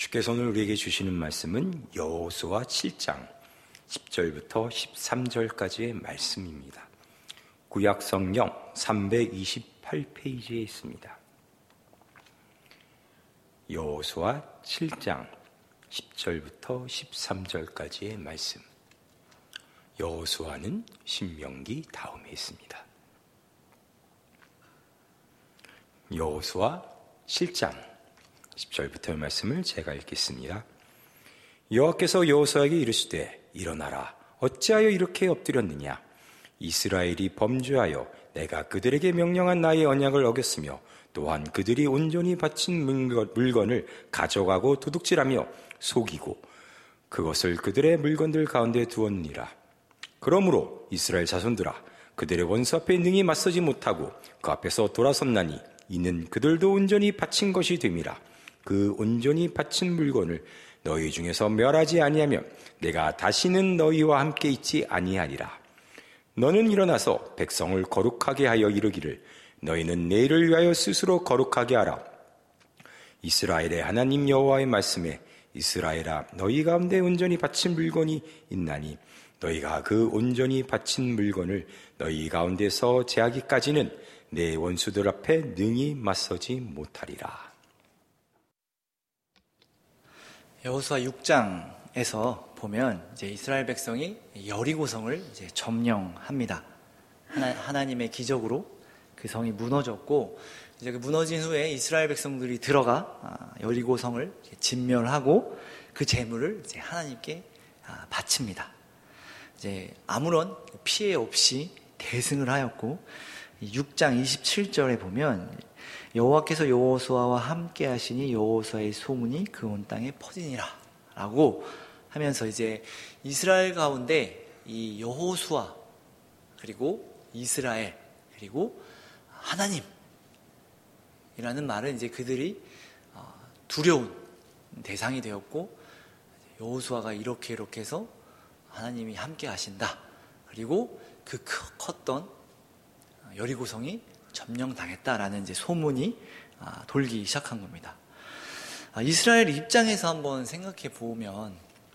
주께서 오늘 우리에게 주시는 말씀은 여호수아 7장 10절부터 13절까지의 말씀입니다. 구약 성경 328페이지에 있습니다. 여호수아 7장 10절부터 13절까지의 말씀. 여호수아는 신명기 다음에 있습니다. 여호수아 7장 10절부터의 말씀을 제가 읽겠습니다. 여호와께서 여호수아에게 이르시되 일어나라, 어찌하여 이렇게 엎드렸느냐? 이스라엘이 범죄하여 내가 그들에게 명령한 나의 언약을 어겼으며 또한 그들이 온전히 바친 물건을 가져가고 도둑질하며 속이고 그것을 그들의 물건들 가운데 두었느니라. 그러므로 이스라엘 자손들아, 그들의 원수 앞에 능히 맞서지 못하고 그 앞에서 돌아섰나니 이는 그들도 온전히 바친 것이 됨이라. 그 온전히 바친 물건을 너희 중에서 멸하지 아니하면 내가 다시는 너희와 함께 있지 아니하리라. 너는 일어나서 백성을 거룩하게 하여 이르기를 너희는 내일을 위하여 스스로 거룩하게 하라. 이스라엘의 하나님 여호와의 말씀에 이스라엘아, 너희 가운데 온전히 바친 물건이 있나니 너희가 그 온전히 바친 물건을 너희 가운데서 제하기까지는 내 원수들 앞에 능히 맞서지 못하리라. 여호수아 6장에서 보면 이제 이스라엘 백성이 여리고성을 이제 점령합니다. 하나님의 기적으로 그 성이 무너졌고, 이제 그 무너진 후에 이스라엘 백성들이 들어가 여리고성을 진멸하고 그 재물을 이제 하나님께 바칩니다. 이제 아무런 피해 없이 대승을 하였고, 6장 27절에 보면 여호와께서 여호수아와 함께 하시니 여호수아의 소문이 그 온 땅에 퍼지니라 라고 하면서 이제 이스라엘 가운데 이 여호수아 그리고 이스라엘 그리고 하나님이라는 말은 이제 그들이 두려운 대상이 되었고, 여호수아가 이렇게 해서 하나님이 함께 하신다. 그리고 그 컸던 여리고성이 점령당했다라는 이제 소문이 돌기 시작한 겁니다. 이스라엘 입장에서 한번 생각해 보면,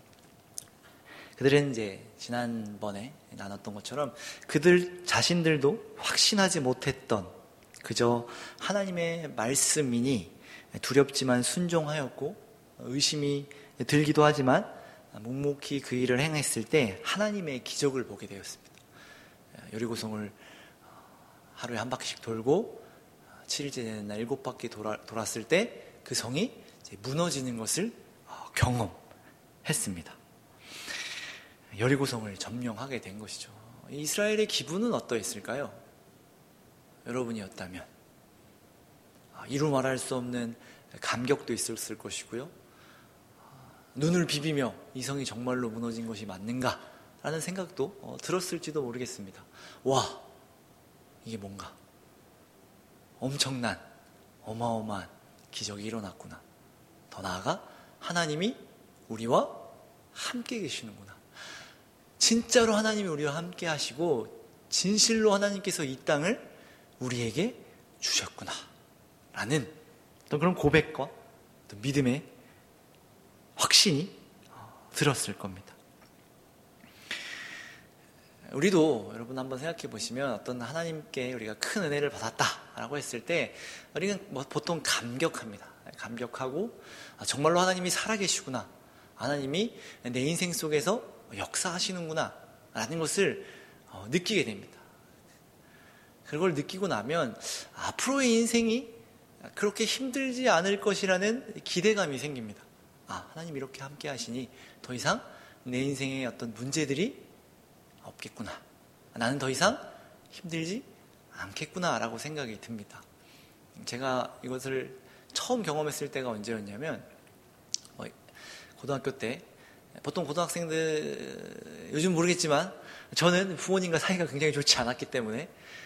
그들은 이제 지난번에 나눴던 것처럼 그들 자신들도 확신하지 못했던 그저 하나님의 말씀이니 두렵지만 순종하였고 의심이 들기도 하지만 묵묵히 그 일을 행했을 때 하나님의 기적을 보게 되었습니다. 여리고성을 하루에 한 바퀴씩 돌고 7일째 되는 날 7바퀴 돌았을 때 그 성이 이제 무너지는 것을 경험했습니다. 여리고성을 점령하게 된 것이죠. 이스라엘의 기분은 어떠했을까요? 여러분이었다면 이루 말할 수 없는 감격도 있었을 것이고요. 눈을 비비며 이 성이 정말로 무너진 것이 맞는가? 라는 생각도 들었을지도 모르겠습니다. 와, 이게 뭔가 엄청난 어마어마한 기적이 일어났구나. 더 나아가 하나님이 우리와 함께 계시는구나. 진짜로 하나님이 우리와 함께 하시고 진실로 하나님께서 이 땅을 우리에게 주셨구나 라는 어떤 그런 고백과 어떤 믿음의 확신이 들었을 겁니다. 우리도 여러분 한번 생각해 보시면 어떤 하나님께 우리가 큰 은혜를 받았다라고 했을 때 우리는 보통 감격합니다. 감격하고 정말로 하나님이 살아계시구나, 하나님이 내 인생 속에서 역사하시는구나 라는 것을 느끼게 됩니다. 그걸 느끼고 나면 앞으로의 인생이 그렇게 힘들지 않을 것이라는 기대감이 생깁니다. 하나님 이렇게 함께 하시니 더 이상 내 인생의 어떤 문제들이 없겠구나, 나는 더 이상 힘들지 않겠구나 라고 생각이 듭니다. 제가 이것을 처음 경험했을 때가 언제였냐면 고등학교 때, 보통 고등학생들 요즘 모르겠지만 저는 부모님과 사이가 굉장히 좋지 않았기 때문에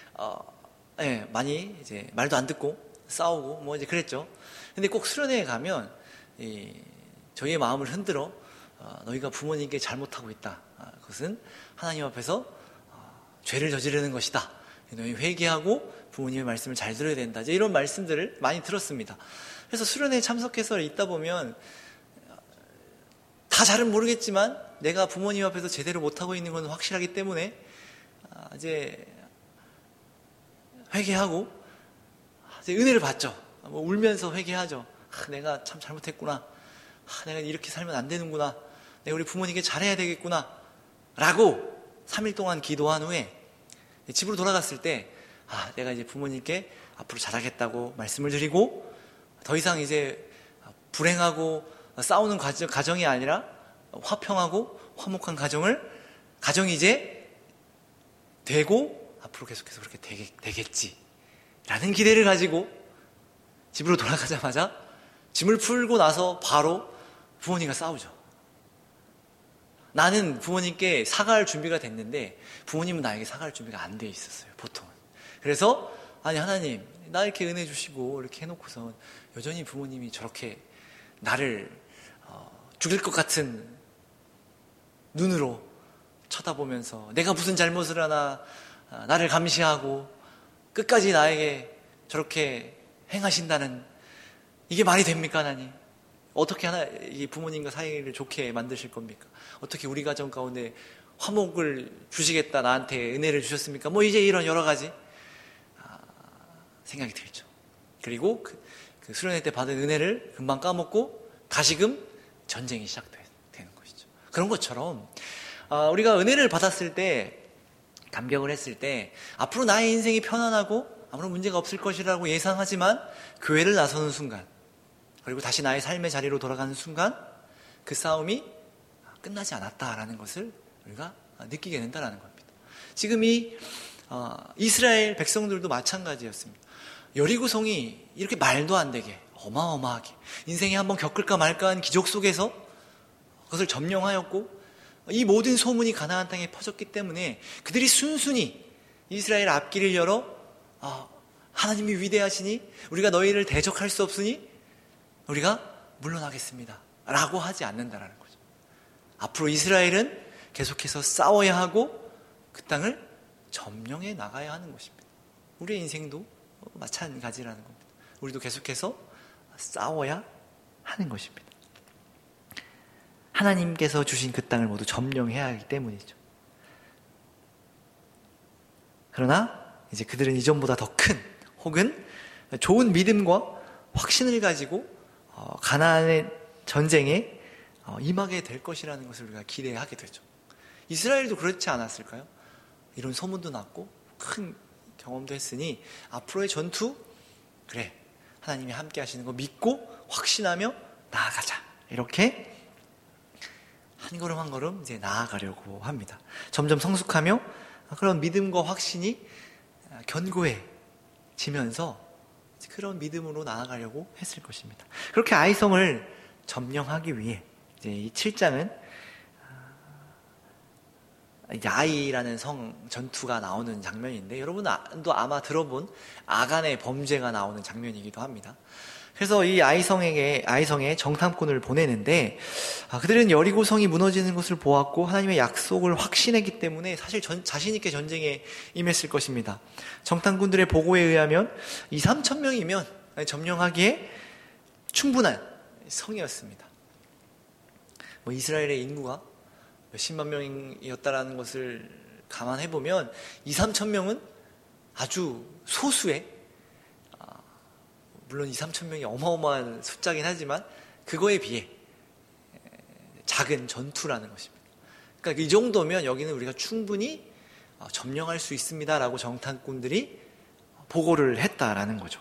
많이 이제 말도 안 듣고 싸우고 뭐 이제 그랬죠. 근데 꼭 수련회에 가면 저희의 마음을 흔들어 너희가 부모님께 잘못하고 있다. 그것은 하나님 앞에서 죄를 저지르는 것이다. 너희 회개하고 부모님의 말씀을 잘 들어야 된다. 이제 이런 말씀들을 많이 들었습니다. 그래서 수련회에 참석해서 있다 보면 다 잘은 모르겠지만 내가 부모님 앞에서 제대로 못하고 있는 건 확실하기 때문에 이제 회개하고 이제 은혜를 받죠. 뭐 울면서 회개하죠. 내가 참 잘못했구나. 내가 이렇게 살면 안 되는구나. 내가 우리 부모님께 잘해야 되겠구나. 라고 3일 동안 기도한 후에 집으로 돌아갔을 때 내가 이제 부모님께 앞으로 잘하겠다고 말씀을 드리고 더 이상 이제 불행하고 싸우는 가정이 아니라 화평하고 화목한 가정이 이제 되고 앞으로 계속해서 그렇게 되겠지라는 기대를 가지고 집으로 돌아가자마자 짐을 풀고 나서 바로 부모님과 싸우죠. 나는 부모님께 사과할 준비가 됐는데 부모님은 나에게 사과할 준비가 안 돼 있었어요, 보통은. 그래서 아니 하나님, 나 이렇게 은혜 주시고 이렇게 해놓고서 여전히 부모님이 저렇게 나를 죽일 것 같은 눈으로 쳐다보면서 내가 무슨 잘못을 하나 나를 감시하고 끝까지 나에게 저렇게 행하신다는, 이게 말이 됩니까, 하나님? 어떻게 이 부모님과 사이를 좋게 만드실 겁니까? 어떻게 우리 가정 가운데 화목을 주시겠다, 나한테 은혜를 주셨습니까? 뭐 이제 이런 여러 가지 생각이 들죠. 그리고 그 수련회 때 받은 은혜를 금방 까먹고 다시금 전쟁이 시작되는 것이죠. 그런 것처럼 우리가 은혜를 받았을 때, 감격을 했을 때 앞으로 나의 인생이 편안하고 아무런 문제가 없을 것이라고 예상하지만 교회를 나서는 순간, 그리고 다시 나의 삶의 자리로 돌아가는 순간 그 싸움이 끝나지 않았다라는 것을 우리가 느끼게 된다는 겁니다. 지금 이 이스라엘 백성들도 마찬가지였습니다. 여리고성이 이렇게 말도 안 되게 어마어마하게 인생에 한번 겪을까 말까한 기적 속에서 그것을 점령하였고, 이 모든 소문이 가나안 땅에 퍼졌기 때문에 그들이 순순히 이스라엘 앞길을 열어 하나님이 위대하시니 우리가 너희를 대적할 수 없으니 우리가 물러나겠습니다 라고 하지 않는다라는 거죠. 앞으로 이스라엘은 계속해서 싸워야 하고 그 땅을 점령해 나가야 하는 것입니다. 우리의 인생도 마찬가지라는 겁니다. 우리도 계속해서 싸워야 하는 것입니다. 하나님께서 주신 그 땅을 모두 점령해야 하기 때문이죠. 그러나 이제 그들은 이전보다 더 큰 혹은 좋은 믿음과 확신을 가지고 가나안의 전쟁에 임하게 될 것이라는 것을 우리가 기대하게 되죠. 이스라엘도 그렇지 않았을까요? 이런 소문도 났고 큰 경험도 했으니 앞으로의 전투, 그래, 하나님이 함께 하시는 거 믿고 확신하며 나아가자, 이렇게 한 걸음 한 걸음 이제 나아가려고 합니다. 점점 성숙하며 그런 믿음과 확신이 견고해지면서 그런 믿음으로 나아가려고 했을 것입니다. 그렇게 아이성을 점령하기 위해 이제 이 7장은 이제 아이라는 성 전투가 나오는 장면인데, 여러분도 아마 들어본 아간의 범죄가 나오는 장면이기도 합니다. 그래서 이 아이성에 정탐꾼을 보내는데, 그들은 여리고성이 무너지는 것을 보았고 하나님의 약속을 확신했기 때문에 사실 자신 있게 전쟁에 임했을 것입니다. 정탐꾼들의 보고에 의하면 2,3천 명이면 점령하기에 충분한 성이었습니다. 이스라엘의 인구가 몇십만 명이었다라는 것을 감안해보면 2,3천 명은 아주 소수의, 물론 2,3천 명이 어마어마한 숫자긴 하지만 그거에 비해 작은 전투라는 것입니다. 그러니까 이 정도면 여기는 우리가 충분히 점령할 수 있습니다라고 정탐꾼들이 보고를 했다라는 거죠.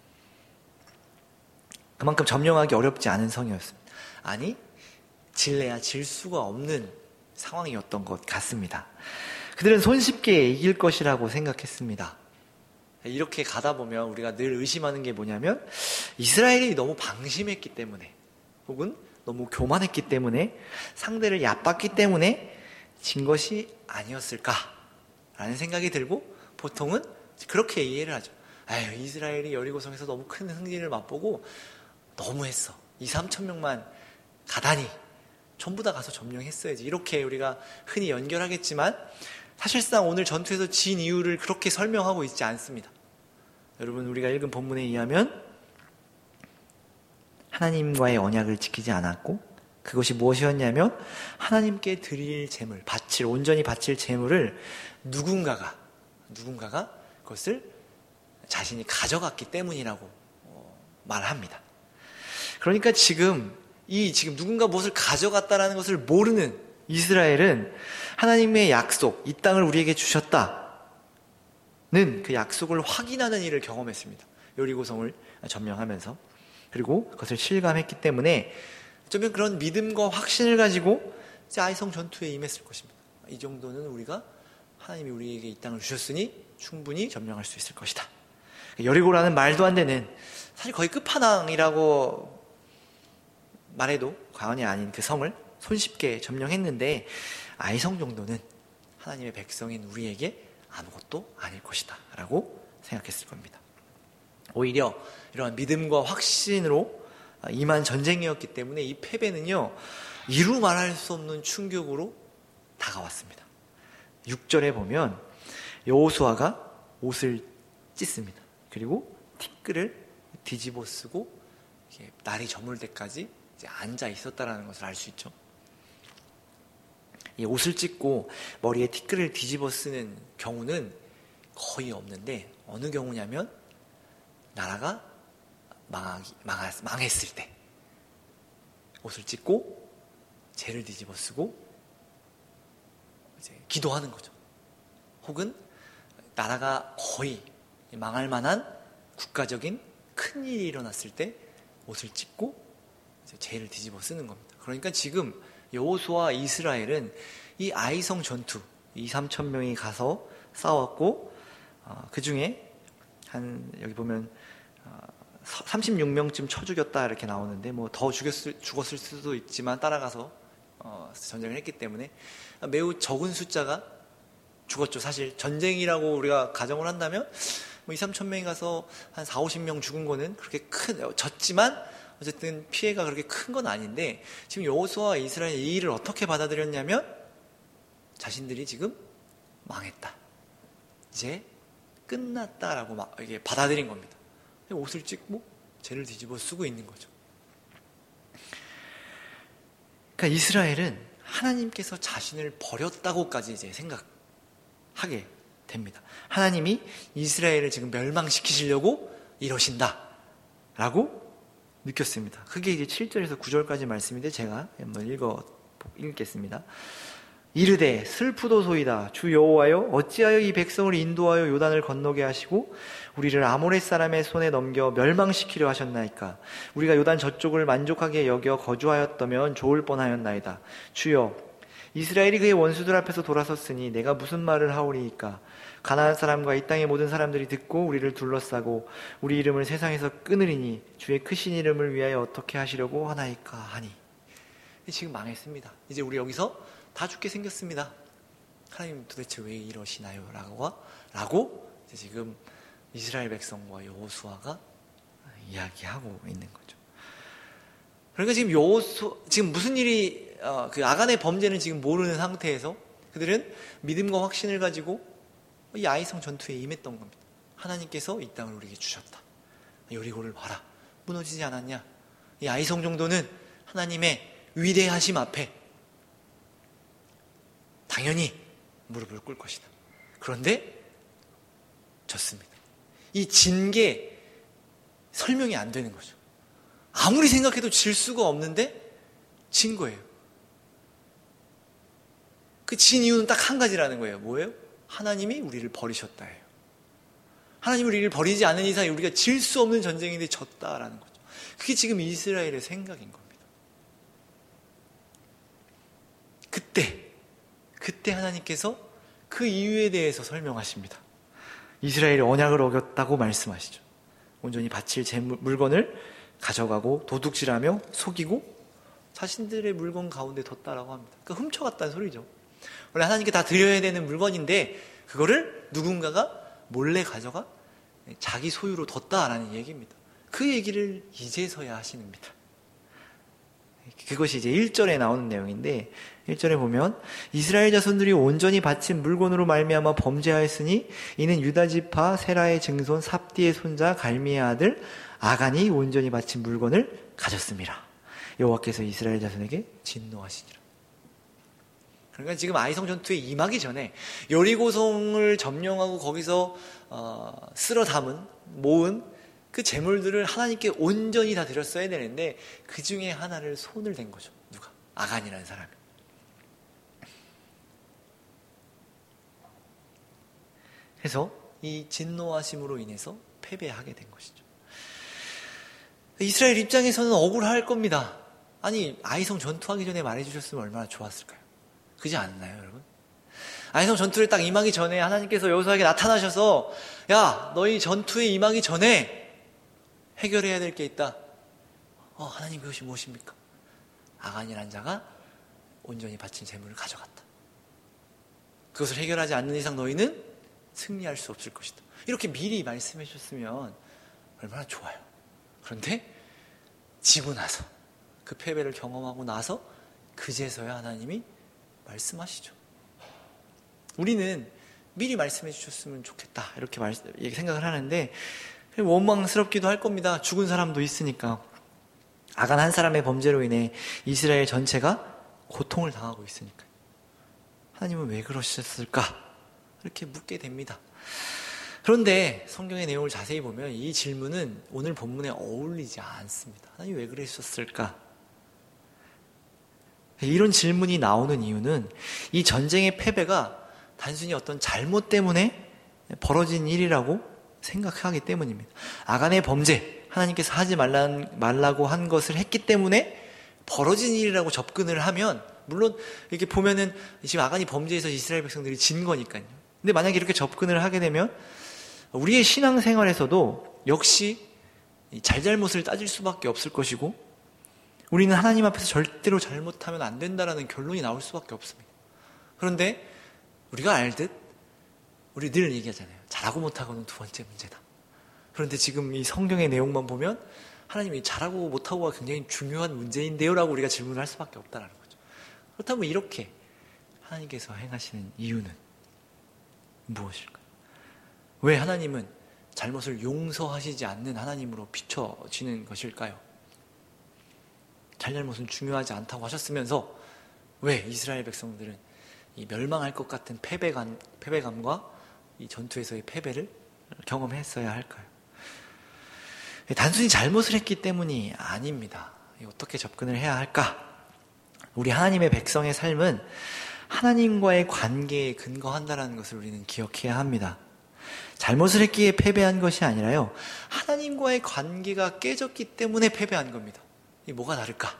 그만큼 점령하기 어렵지 않은 성이었습니다. 아니, 질래야 질 수가 없는 상황이었던 것 같습니다. 그들은 손쉽게 이길 것이라고 생각했습니다. 이렇게 가다 보면 우리가 늘 의심하는 게 뭐냐면, 이스라엘이 너무 방심했기 때문에 혹은 너무 교만했기 때문에 상대를 얕봤기 때문에 진 것이 아니었을까라는 생각이 들고, 보통은 그렇게 이해를 하죠. 이스라엘이 여리고성에서 너무 큰 승리를 맛보고 너무했어. 2,3천 명만 가다니 전부 다 가서 점령했어야지. 이렇게 우리가 흔히 연결하겠지만 사실상 오늘 전투에서 진 이유를 그렇게 설명하고 있지 않습니다. 여러분, 우리가 읽은 본문에 의하면 하나님과의 언약을 지키지 않았고 그것이 무엇이었냐면 하나님께 드릴 제물, 온전히 바칠 제물을 누군가가 그것을 자신이 가져갔기 때문이라고 말합니다. 그러니까 지금 누군가 무엇을 가져갔다라는 것을 모르는 이스라엘은 하나님의 약속, 이 땅을 우리에게 주셨다는 그 약속을 확인하는 일을 경험했습니다. 여리고성을 점령하면서. 그리고 그것을 실감했기 때문에 어쩌면 그런 믿음과 확신을 가지고 이제 아이성 전투에 임했을 것입니다. 이 정도는 우리가 하나님이 우리에게 이 땅을 주셨으니 충분히 점령할 수 있을 것이다. 여리고라는 말도 안 되는, 사실 거의 끝판왕이라고 말해도 과언이 아닌 그 성을 손쉽게 점령했는데 아이성 정도는 하나님의 백성인 우리에게 아무것도 아닐 것이다 라고 생각했을 겁니다. 오히려 이러한 믿음과 확신으로 임한 전쟁이었기 때문에 이 패배는요, 이루 말할 수 없는 충격으로 다가왔습니다. 6절에 보면 여호수아가 옷을 찢습니다. 그리고 티끌을 뒤집어 쓰고 날이 저물 때까지 이제 앉아 있었다라는 것을 알 수 있죠. 이 옷을 찢고 머리에 티끌을 뒤집어 쓰는 경우는 거의 없는데, 어느 경우냐면 나라가 망했을 때 옷을 찢고 재를 뒤집어 쓰고 이제 기도하는 거죠. 혹은 나라가 거의 망할 만한 국가적인 큰 일이 일어났을 때 옷을 찢고 이제 재를 뒤집어 쓰는 겁니다. 그러니까 지금 여호수아와 이스라엘은 이 아이성 전투 2-3천 명이 가서 싸웠고, 그 중에 여기 보면 36명쯤 쳐 죽였다 이렇게 나오는데, 뭐 더 죽었을 수도 있지만 따라가서 전쟁을 했기 때문에 매우 적은 숫자가 죽었죠. 사실 전쟁이라고 우리가 가정을 한다면 뭐 2-3천 명이 가서 한 4-50명 죽은 거는 그렇게 졌지만 어쨌든 피해가 그렇게 큰 건 아닌데, 지금 여호수아와 이스라엘이 이 일을 어떻게 받아들였냐면 자신들이 지금 망했다, 이제 끝났다라고 이게 받아들인 겁니다. 옷을 찢고 재를 뒤집어 쓰고 있는 거죠. 그러니까 이스라엘은 하나님께서 자신을 버렸다고까지 이제 생각하게 됩니다. 하나님이 이스라엘을 지금 멸망시키시려고 이러신다라고 느꼈습니다. 그게 이제 7절에서 9절까지 말씀인데 제가 한번 읽겠습니다. 이르되 슬프도소이다. 주 여호와여, 어찌하여 이 백성을 인도하여 요단을 건너게 하시고 우리를 아모렛 사람의 손에 넘겨 멸망시키려 하셨나이까. 우리가 요단 저쪽을 만족하게 여겨 거주하였다면 좋을 뻔하였나이다. 주여, 이스라엘이 그의 원수들 앞에서 돌아섰으니 내가 무슨 말을 하오리이까. 가나안 사람과 이 땅의 모든 사람들이 듣고 우리를 둘러싸고 우리 이름을 세상에서 끊으리니 주의 크신 이름을 위하여 어떻게 하시려고 하나이까 하니. 지금 망했습니다. 이제 우리 여기서 다 죽게 생겼습니다. 하나님 도대체 왜 이러시나요? 라고 이제 지금 이스라엘 백성과 여호수아가 이야기하고 있는 거죠. 그러니까 지금 무슨 일이 그 아간의 범죄는 지금 모르는 상태에서 그들은 믿음과 확신을 가지고 이 아이성 전투에 임했던 겁니다. 하나님께서 이 땅을 우리에게 주셨다. 여리고를 봐라, 무너지지 않았냐. 이 아이성 정도는 하나님의 위대하심 앞에 당연히 무릎을 꿇을 것이다. 그런데 졌습니다. 이 진 게 설명이 안 되는 거죠. 아무리 생각해도 질 수가 없는데 진 거예요. 그 진 이유는 딱 한 가지라는 거예요. 뭐예요? 하나님이 우리를 버리셨다 해요. 하나님이 우리를 버리지 않는 이상 우리가 질 수 없는 전쟁인데 졌다라는 거죠. 그게 지금 이스라엘의 생각인 겁니다. 그때 하나님께서 그 이유에 대해서 설명하십니다. 이스라엘이 언약을 어겼다고 말씀하시죠. 온전히 바칠 물건을 가져가고 도둑질하며 속이고 자신들의 물건 가운데 뒀다라고 합니다. 그러니까 훔쳐갔다는 소리죠. 원래 하나님께 다 드려야 되는 물건인데 그거를 누군가가 몰래 가져가 자기 소유로 뒀다라는 얘기입니다. 그 얘기를 이제서야 하십니다. 그것이 이제 1절에 나오는 내용인데 1절에 보면 이스라엘 자손들이 온전히 바친 물건으로 말미암아 범죄하였으니 이는 유다 지파 세라의 증손 삽디의 손자 갈미의 아들 아간이 온전히 바친 물건을 가졌습니다. 여호와께서 이스라엘 자손에게 진노하시니라. 그러니까 지금 아이성 전투에 임하기 전에 여리고성을 점령하고 거기서 쓸어 담은 모은 그 재물들을 하나님께 온전히 다 드렸어야 되는데 그 중에 하나를 손을 댄 거죠. 누가? 아간이라는 사람이. 그래서 이 진노하심으로 인해서 패배하게 된 것이죠. 이스라엘 입장에서는 억울할 겁니다. 아니, 아이성 전투하기 전에 말해주셨으면 얼마나 좋았을까요? 그지 않나요, 여러분? 아이성 전투를 딱 임하기 전에 하나님께서 여호수아에게 나타나셔서 야, 너희 전투에 임하기 전에 해결해야 될 게 있다. 하나님, 그것이 무엇입니까? 아간이라는 자가 온전히 바친 재물을 가져갔다. 그것을 해결하지 않는 이상 너희는 승리할 수 없을 것이다. 이렇게 미리 말씀해 주셨으면 얼마나 좋아요. 그런데 지고 나서 그 패배를 경험하고 나서 그제서야 하나님이 말씀하시죠. 우리는 미리 말씀해 주셨으면 좋겠다 이렇게 생각을 하는데 원망스럽기도 할 겁니다. 죽은 사람도 있으니까. 아간 한 사람의 범죄로 인해 이스라엘 전체가 고통을 당하고 있으니까 하나님은 왜 그러셨을까? 이렇게 묻게 됩니다. 그런데 성경의 내용을 자세히 보면 이 질문은 오늘 본문에 어울리지 않습니다. 하나님 왜 그러셨을까? 이런 질문이 나오는 이유는 이 전쟁의 패배가 단순히 어떤 잘못 때문에 벌어진 일이라고 생각하기 때문입니다. 아간의 범죄, 하나님께서 하지 말라고 한 것을 했기 때문에 벌어진 일이라고 접근을 하면, 물론 이렇게 보면은 지금 아간이 범죄해서 이스라엘 백성들이 진 거니까요. 근데 만약에 이렇게 접근을 하게 되면 우리의 신앙생활에서도 역시 잘잘못을 따질 수밖에 없을 것이고, 우리는 하나님 앞에서 절대로 잘못하면 안 된다라는 결론이 나올 수밖에 없습니다. 그런데 우리가 알듯 우리 늘 얘기하잖아요. 잘하고 못하고는 두 번째 문제다. 그런데 지금 이 성경의 내용만 보면 하나님이 잘하고 못하고가 굉장히 중요한 문제인데요 라고 우리가 질문을 할 수밖에 없다는 거죠. 그렇다면 이렇게 하나님께서 행하시는 이유는 무엇일까요? 왜 하나님은 잘못을 용서하시지 않는 하나님으로 비춰지는 것일까요? 잘잘못은 중요하지 않다고 하셨으면서 왜 이스라엘 백성들은 이 멸망할 것 같은 패배감과 이 전투에서의 패배를 경험했어야 할까요? 단순히 잘못을 했기 때문이 아닙니다. 어떻게 접근을 해야 할까? 우리 하나님의 백성의 삶은 하나님과의 관계에 근거한다는 것을 우리는 기억해야 합니다. 잘못을 했기에 패배한 것이 아니라요, 하나님과의 관계가 깨졌기 때문에 패배한 겁니다. 이 뭐가 다를까?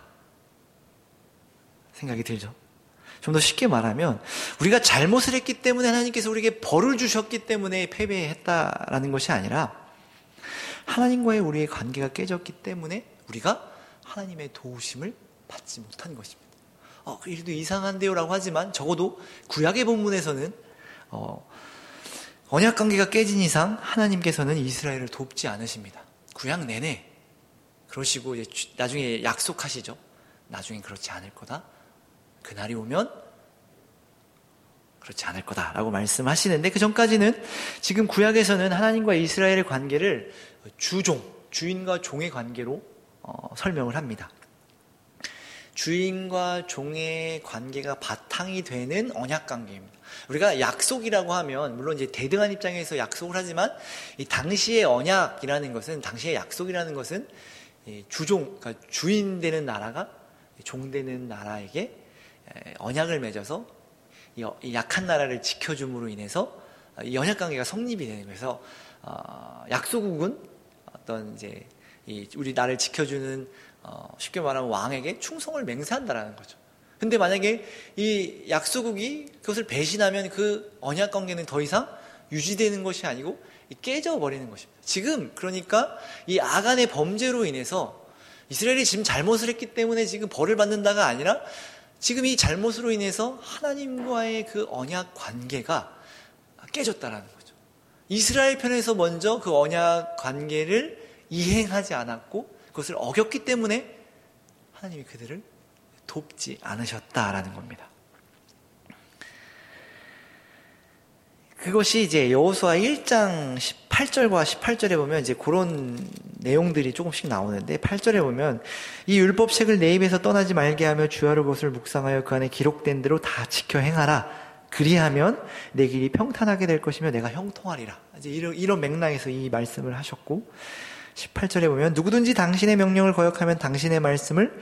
생각이 들죠? 좀 더 쉽게 말하면 우리가 잘못을 했기 때문에 하나님께서 우리에게 벌을 주셨기 때문에 패배했다라는 것이 아니라 하나님과의 우리의 관계가 깨졌기 때문에 우리가 하나님의 도우심을 받지 못한 것입니다. 일도 이상한데요 라고 하지만 적어도 구약의 본문에서는 언약 관계가 깨진 이상 하나님께서는 이스라엘을 돕지 않으십니다. 구약 내내 그러시고 이제 나중에 약속하시죠. 나중엔 그렇지 않을 거다. 그날이 오면 그렇지 않을 거다라고 말씀하시는데, 그 전까지는 지금 구약에서는 하나님과 이스라엘의 관계를 주인과 종의 관계로 설명을 합니다. 주인과 종의 관계가 바탕이 되는 언약 관계입니다. 우리가 약속이라고 하면 물론 이제 대등한 입장에서 약속을 하지만 이 당시의 언약이라는 것은, 당시의 약속이라는 것은 그러니까 주인 되는 나라가 종 되는 나라에게 언약을 맺어서 이 약한 나라를 지켜줌으로 인해서 이 언약 관계가 성립이 되는 거예요. 그래서 약소국은 어떤 이제 우리 나라를 지켜주는 쉽게 말하면 왕에게 충성을 맹세한다라는 거죠. 근데 만약에 이 약소국이 그것을 배신하면 그 언약 관계는 더 이상 유지되는 것이 아니고 깨져버리는 것입니다. 지금 그러니까 이 아간의 범죄로 인해서 이스라엘이 지금 잘못을 했기 때문에 지금 벌을 받는다가 아니라 지금 이 잘못으로 인해서 하나님과의 그 언약 관계가 깨졌다라는 거죠. 이스라엘 편에서 먼저 그 언약 관계를 이행하지 않았고 그것을 어겼기 때문에 하나님이 그들을 돕지 않으셨다라는 겁니다. 그것이 이제 여호수아 1장 18절과 18절에 보면 이제 그런 내용들이 조금씩 나오는데 8절에 보면 이 율법책을 내 입에서 떠나지 말게 하며 주야로 그것을 묵상하여 그 안에 기록된 대로 다 지켜 행하라. 그리하면 내 길이 평탄하게 될 것이며 내가 형통하리라. 이제 이런 맥락에서 이 말씀을 하셨고 18절에 보면 누구든지 당신의 명령을 거역하며 당신의 말씀을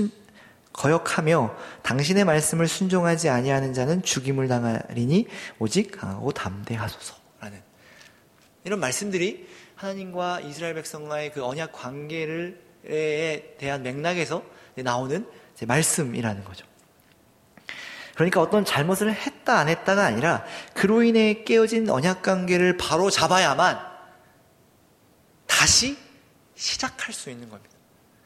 순종하지 아니하는 자는 죽임을 당하리니 오직 강하고 담대하소서라는 이런 말씀들이 하나님과 이스라엘 백성과의 그 언약 관계에 대한 맥락에서 나오는 말씀이라는 거죠. 그러니까 어떤 잘못을 했다 안 했다가 아니라 그로 인해 깨어진 언약 관계를 바로 잡아야만 다시 시작할 수 있는 겁니다.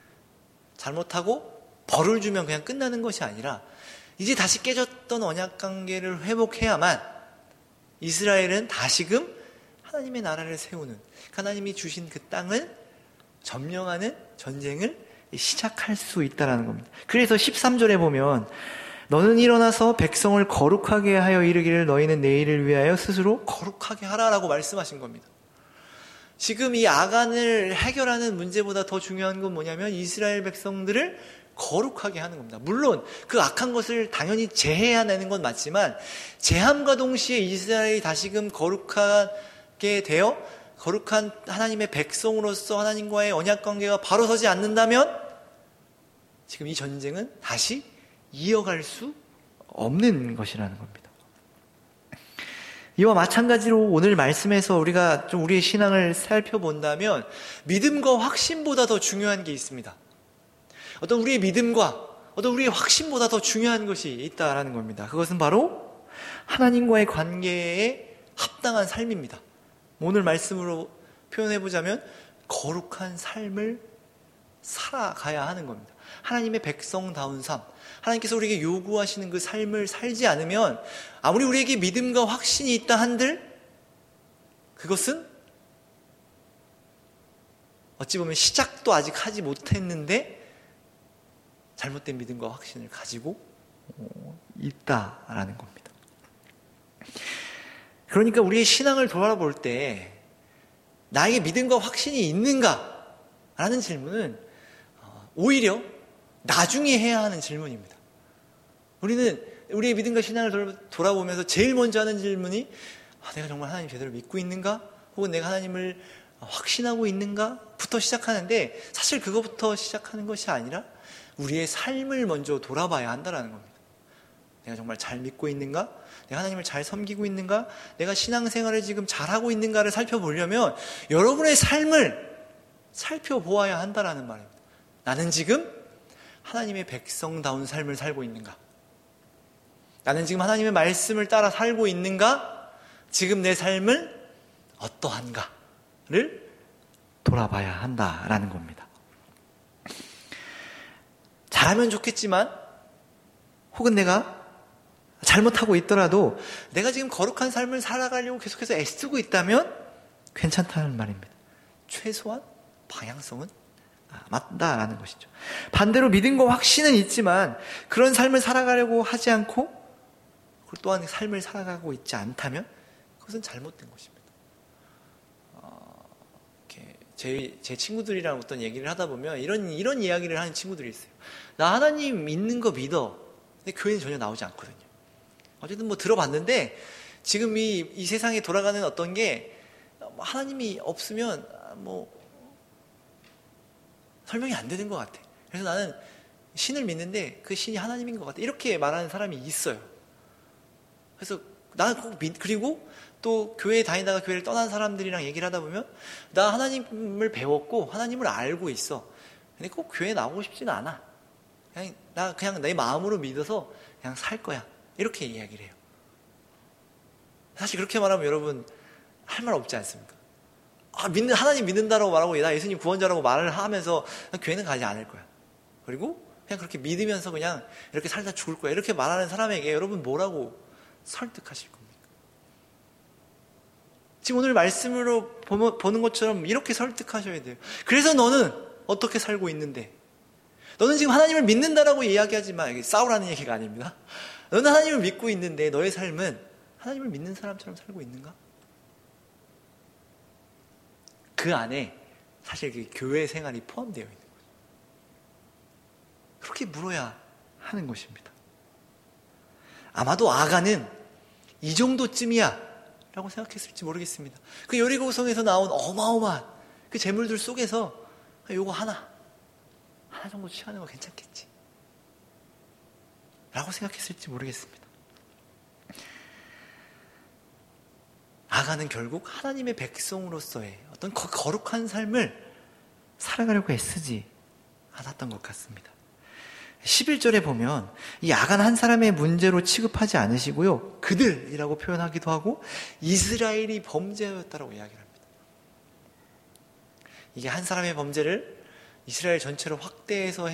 잘못하고 벌을 주면 그냥 끝나는 것이 아니라 이제 다시 깨졌던 언약 관계를 회복해야만 이스라엘은 다시금 하나님의 나라를 세우는, 하나님이 주신 그 땅을 점령하는 전쟁을 시작할 수 있다는 겁니다. 그래서 13절에 보면 너는 일어나서 백성을 거룩하게 하여 이르기를 너희는 내일을 위하여 스스로 거룩하게 하라라고 말씀하신 겁니다. 지금 이 아간을 해결하는 문제보다 더 중요한 건 뭐냐면 이스라엘 백성들을 거룩하게 하는 겁니다. 물론 그 악한 것을 당연히 제해야되는 건 맞지만 제함과 동시에 이스라엘이 다시금 거룩하게 되어 거룩한 하나님의 백성으로서 하나님과의 언약관계가 바로 서지 않는다면 지금 이 전쟁은 다시 이어갈 수 없는 것이라는 겁니다. 이와 마찬가지로 오늘 말씀에서 우리가 좀 우리의 신앙을 살펴본다면 믿음과 확신보다 더 중요한 게 있습니다. 어떤 우리의 믿음과 어떤 우리의 확신보다 더 중요한 것이 있다라는 겁니다. 그것은 바로 하나님과의 관계에 합당한 삶입니다. 오늘 말씀으로 표현해보자면 거룩한 삶을 살아가야 하는 겁니다. 하나님의 백성다운 삶, 하나님께서 우리에게 요구하시는 그 삶을 살지 않으면 아무리 우리에게 믿음과 확신이 있다 한들 그것은 어찌 보면 시작도 아직 하지 못했는데 잘못된 믿음과 확신을 가지고 있다라는 겁니다. 그러니까 우리의 신앙을 돌아볼 때 나에게 믿음과 확신이 있는가? 라는 질문은 오히려 나중에 해야 하는 질문입니다. 우리는 우리의 믿음과 신앙을 돌아보면서 제일 먼저 하는 질문이 내가 정말 하나님 제대로 믿고 있는가? 혹은 내가 하나님을 확신하고 있는가? 부터 시작하는데 사실 그것부터 시작하는 것이 아니라 우리의 삶을 먼저 돌아봐야 한다는 겁니다. 내가 정말 잘 믿고 있는가? 내가 하나님을 잘 섬기고 있는가? 내가 신앙생활을 지금 잘하고 있는가를 살펴보려면 여러분의 삶을 살펴보아야 한다는 말입니다. 나는 지금 하나님의 백성다운 삶을 살고 있는가? 나는 지금 하나님의 말씀을 따라 살고 있는가? 지금 내 삶은 어떠한가를 돌아봐야 한다라는 겁니다. 잘하면 좋겠지만 혹은 내가 잘못하고 있더라도 내가 지금 거룩한 삶을 살아가려고 계속해서 애쓰고 있다면 괜찮다는 말입니다. 최소한 방향성은 맞다라는 것이죠. 반대로 믿음과 확신은 있지만 그런 삶을 살아가려고 하지 않고 그리고 또한 삶을 살아가고 있지 않다면 그것은 잘못된 것입니다. 제 친구들이랑 어떤 얘기를 하다 보면 이런 이야기를 하는 친구들이 있어요. 나 하나님 믿는 거 믿어. 근데 교회는 전혀 나오지 않거든요. 어쨌든 뭐 들어봤는데 지금 이 세상에 돌아가는 어떤 게 하나님이 없으면 뭐 설명이 안 되는 것 같아. 그래서 나는 신을 믿는데 그 신이 하나님인 것 같아. 이렇게 말하는 사람이 있어요. 그래서 나는 꼭 그리고 또 교회에 다니다가 교회를 떠난 사람들이랑 얘기를 하다 보면 나 하나님을 배웠고 하나님을 알고 있어. 근데 꼭 교회에 나오고 싶지는 않아. 그냥 내 마음으로 믿어서 그냥 살 거야. 이렇게 이야기를 해요. 사실 그렇게 말하면 여러분 할 말 없지 않습니까? 하나님 믿는다라고 말하고 나 예수님 구원자라고 말을 하면서 교회는 가지 않을 거야. 그리고 그냥 그렇게 믿으면서 그냥 이렇게 살다 죽을 거야. 이렇게 말하는 사람에게 여러분 뭐라고 설득하실 겁니까? 지금 오늘 말씀으로 보는 것처럼 이렇게 설득하셔야 돼요. 그래서 너는 어떻게 살고 있는데? 너는 지금 하나님을 믿는다라고 이야기하지만 이게 싸우라는 얘기가 아닙니다. 너는 하나님을 믿고 있는데 너의 삶은 하나님을 믿는 사람처럼 살고 있는가? 그 안에 사실 그 교회 생활이 포함되어 있는 거죠. 그렇게 물어야 하는 것입니다. 아마도 아간은 이 정도쯤이야 라고 생각했을지 모르겠습니다. 그 여리고성에서 나온 어마어마한 그 재물들 속에서 요거 하나 정도 취하는 거 괜찮겠지 라고 생각했을지 모르겠습니다. 아간은 결국 하나님의 백성으로서의 어떤 거룩한 삶을 살아가려고 애쓰지 않았던 것 같습니다. 11절에 보면 이 아간 한 사람의 문제로 취급하지 않으시고요, 그들이라고 표현하기도 하고 이스라엘이 범죄하였다라고 이야기를 합니다. 이게 한 사람의 범죄를 이스라엘 전체로 확대해서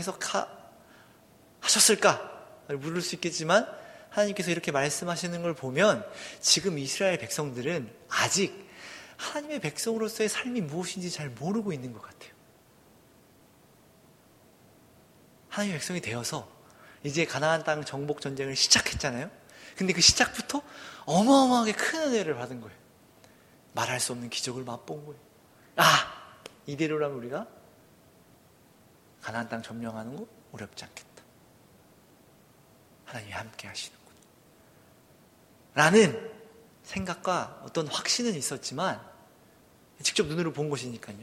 해석하셨을까 물을 수 있겠지만, 하나님께서 이렇게 말씀하시는 걸 보면 지금 이스라엘 백성들은 아직 하나님의 백성으로서의 삶이 무엇인지 잘 모르고 있는 것 같아요. 하나님의 백성이 되어서 이제 가나안 땅 정복 전쟁을 시작했잖아요. 근데 그 시작부터 어마어마하게 큰 은혜를 받은 거예요. 말할 수 없는 기적을 맛본 거예요. 이대로라면 우리가 가나안 땅 점령하는 거 어렵지 않겠다. 하나님이 함께 하시는구나 라는 생각과 어떤 확신은 있었지만, 직접 눈으로 본 것이니까요.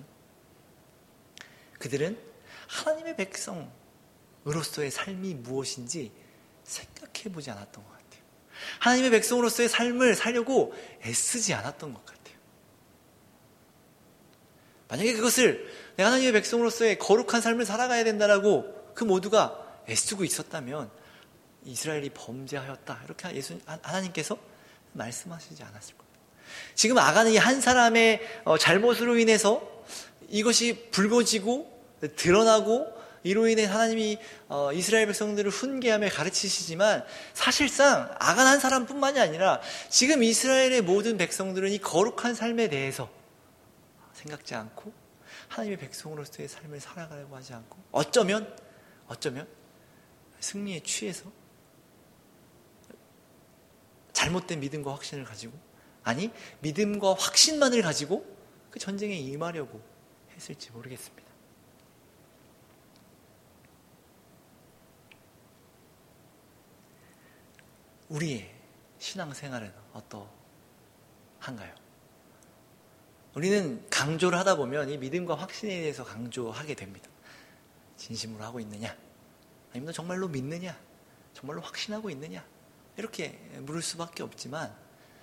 그들은 하나님의 백성으로서의 삶이 무엇인지 생각해보지 않았던 것 같아요. 하나님의 백성으로서의 삶을 살려고 애쓰지 않았던 것 같아요. 만약에 그것을 내가 하나님의 백성으로서의 거룩한 삶을 살아가야 된다라고 그 모두가 애쓰고 있었다면 이스라엘이 범죄하였다 이렇게 하나님께서 말씀하시지 않았을 겁니다. 지금 아간은 이 한 사람의 잘못으로 인해서 이것이 불거지고 드러나고 이로 인해 하나님이 이스라엘 백성들을 훈계하며 가르치시지만, 사실상 아간 한 사람뿐만이 아니라 지금 이스라엘의 모든 백성들은 이 거룩한 삶에 대해서 생각지 않고 하나님의 백성으로서의 삶을 살아가려고 하지 않고 어쩌면 승리에 취해서 잘못된 믿음과 확신을 가지고, 아니 믿음과 확신만을 가지고 그 전쟁에 임하려고 했을지 모르겠습니다. 우리의 신앙생활은 어떠한가요? 우리는 강조를 하다 보면 이 믿음과 확신에 대해서 강조하게 됩니다. 진심으로 하고 있느냐? 아니면 정말로 믿느냐? 정말로 확신하고 있느냐? 이렇게 물을 수밖에 없지만,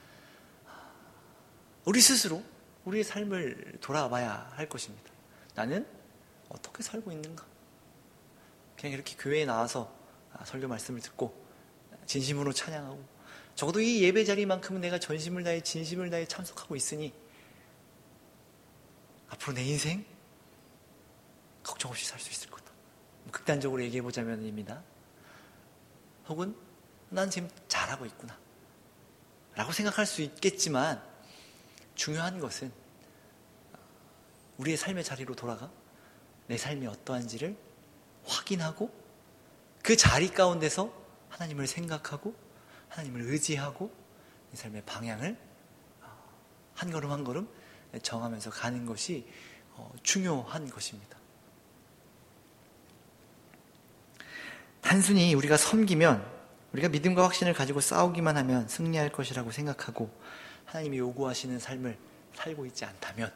우리 스스로 우리의 삶을 돌아봐야 할 것입니다. 나는 어떻게 살고 있는가? 그냥 이렇게 교회에 나와서 설교 말씀을 듣고 진심으로 찬양하고, 적어도 이 예배 자리만큼은 내가 전심을 다해 진심을 다해 참석하고 있으니 앞으로 내 인생 걱정 없이 살 수 있을 거다. 극단적으로 얘기해보자면입니다. 혹은 난 지금 잘하고 있구나 라고 생각할 수 있겠지만, 중요한 것은 우리의 삶의 자리로 돌아가 내 삶이 어떠한지를 확인하고 그 자리 가운데서 하나님을 생각하고 하나님을 의지하고 내 삶의 방향을 한 걸음 한 걸음 정하면서 가는 것이 중요한 것입니다. 단순히 우리가 섬기면, 우리가 믿음과 확신을 가지고 싸우기만 하면 승리할 것이라고 생각하고 하나님이 요구하시는 삶을 살고 있지 않다면,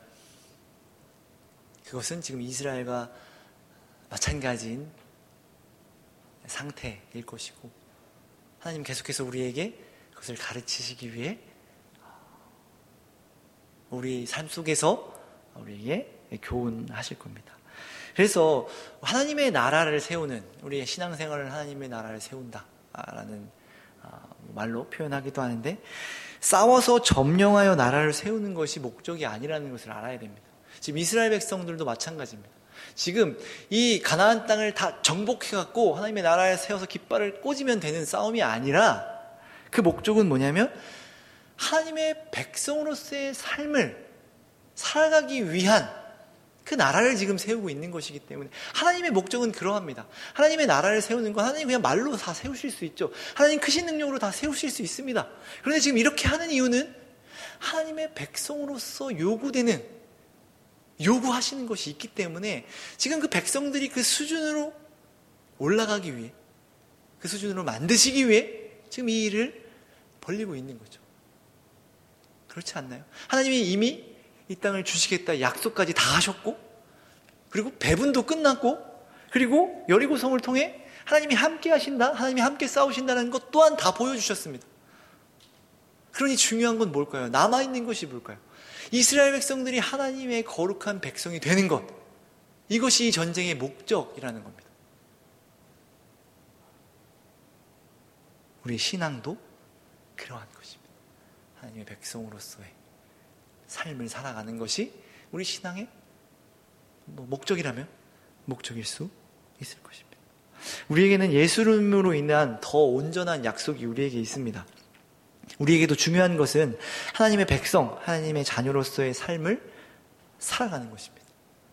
그것은 지금 이스라엘과 마찬가지인 상태일 것이고, 하나님 계속해서 우리에게 그것을 가르치시기 위해 우리 삶 속에서 우리에게 교훈하실 겁니다. 그래서 하나님의 나라를 세우는, 우리의 신앙생활을 하나님의 나라를 세운다라는 말로 표현하기도 하는데, 싸워서 점령하여 나라를 세우는 것이 목적이 아니라는 것을 알아야 됩니다. 지금 이스라엘 백성들도 마찬가지입니다. 지금 이 가나안 땅을 다 정복해갖고 하나님의 나라에 세워서 깃발을 꽂으면 되는 싸움이 아니라, 그 목적은 뭐냐면 하나님의 백성으로서의 삶을 살아가기 위한 그 나라를 지금 세우고 있는 것이기 때문에, 하나님의 목적은 그러합니다. 하나님의 나라를 세우는 건 하나님 그냥 말로 다 세우실 수 있죠. 하나님 크신 능력으로 다 세우실 수 있습니다. 그런데 지금 이렇게 하는 이유는 하나님의 백성으로서 요구되는 요구하시는 것이 있기 때문에 지금 그 백성들이 그 수준으로 올라가기 위해, 그 수준으로 만드시기 위해 지금 이 일을 벌리고 있는 거죠. 그렇지 않나요? 하나님이 이미 이 땅을 주시겠다 약속까지 다 하셨고, 그리고 배분도 끝났고, 그리고 여리고성을 통해 하나님이 함께 하신다, 하나님이 함께 싸우신다는 것 또한 다 보여주셨습니다. 그러니 중요한 건 뭘까요? 남아있는 것이 뭘까요? 이스라엘 백성들이 하나님의 거룩한 백성이 되는 것, 이것이 이 전쟁의 목적이라는 겁니다. 우리 신앙도 그러한 것입니다. 하나님의 백성으로서의 삶을 살아가는 것이 우리 신앙의 목적이라면 목적일 수 있을 것입니다. 우리에게는 예수님으로 인한 더 온전한 약속이 우리에게 있습니다. 우리에게도 중요한 것은 하나님의 백성, 하나님의 자녀로서의 삶을 살아가는 것입니다.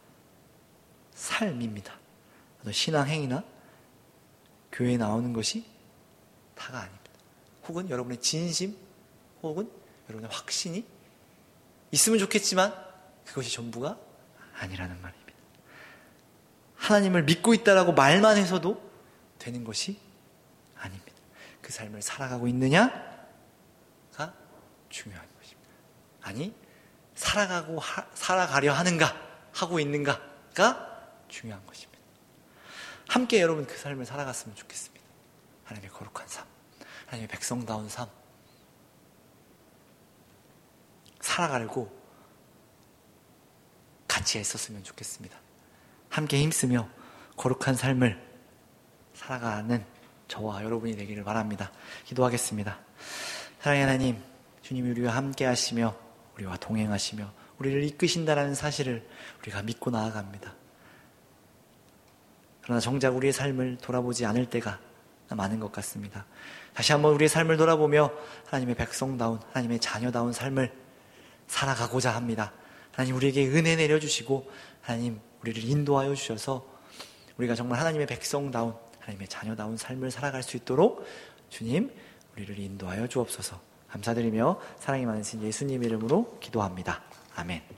삶입니다. 신앙 행위나 교회에 나오는 것이 다가 아닙니다. 혹은 여러분의 진심, 혹은 여러분의 확신이 있으면 좋겠지만 그것이 전부가 아니라는 말입니다. 하나님을 믿고 있다라고 말만 해서도 되는 것이 아닙니다. 그 삶을 살아가고 있느냐가 중요한 것입니다. 아니, 살아가려 하는가, 하고 있는가가 중요한 것입니다. 함께 여러분 그 삶을 살아갔으면 좋겠습니다. 하나님의 거룩한 삶, 하나님의 백성다운 삶, 살아가려고 같이 애썼으면 좋겠습니다. 함께 힘쓰며 거룩한 삶을 살아가는 저와 여러분이 되기를 바랍니다. 기도하겠습니다. 사랑의 하나님, 주님이 우리와 함께 하시며 우리와 동행하시며 우리를 이끄신다라는 사실을 우리가 믿고 나아갑니다. 그러나 정작 우리의 삶을 돌아보지 않을 때가 많은 것 같습니다. 다시 한번 우리의 삶을 돌아보며 하나님의 백성다운, 하나님의 자녀다운 삶을 살아가고자 합니다. 하나님, 우리에게 은혜 내려주시고 하나님 우리를 인도하여 주셔서 우리가 정말 하나님의 백성다운, 하나님의 자녀다운 삶을 살아갈 수 있도록 주님 우리를 인도하여 주옵소서. 감사드리며 사랑이 많으신 예수님 이름으로 기도합니다. 아멘.